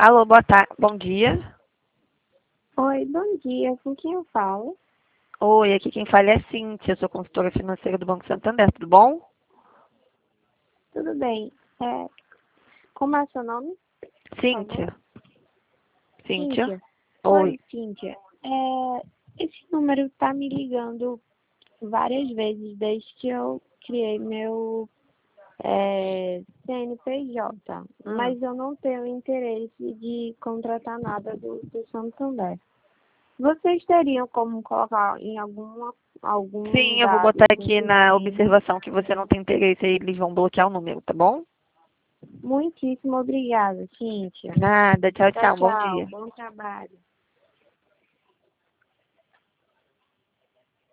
Alô, bom dia. Oi, bom dia. Com quem eu falo? Oi, aqui quem fala é Cíntia, eu sou consultora financeira do Banco Santander, tudo bom? Tudo bem. Como é seu nome, por favor? Cíntia. Cíntia. Cíntia. Oi. Oi, Cíntia. Esse número está me ligando várias vezes desde que eu criei meu CNPJ, Hum. mas eu não tenho interesse de contratar nada do Santander. Vocês teriam como colocar em algum Sim, eu vou botar dado do aqui na sistema? observação que você não tem interesse e eles vão bloquear o número, tá bom? Muitíssimo obrigada, Cíntia. Nada, tchau, Tchau, tchau, bom tchau. dia. Bom trabalho.